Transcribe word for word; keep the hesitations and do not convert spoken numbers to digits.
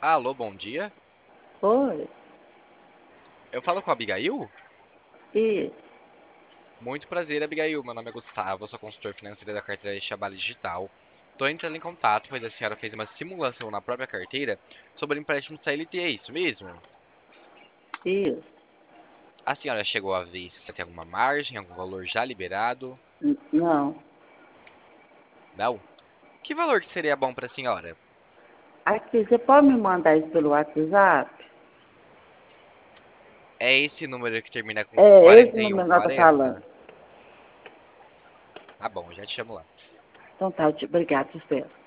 Alô, bom dia. Oi, Eu falo com a Abigail? e Muito prazer, Abigail. Meu nome é Gustavo, eu sou consultor financeiro da carteira de Trabalho Digital. Estou entrando em contato, pois a senhora fez uma simulação na própria carteira sobre empréstimo C L T, é isso mesmo? isso. A senhora chegou a ver se tem alguma margem, algum valor já liberado? N- Não. Não? Que valor que seria bom para a senhora? Aqui, você pode me mandar isso pelo WhatsApp? É esse número que termina com É esse quarenta e número um que nós tá falando. quarenta? Tá bom, já te chamo lá. Então tá, eu te- obrigado, te espero.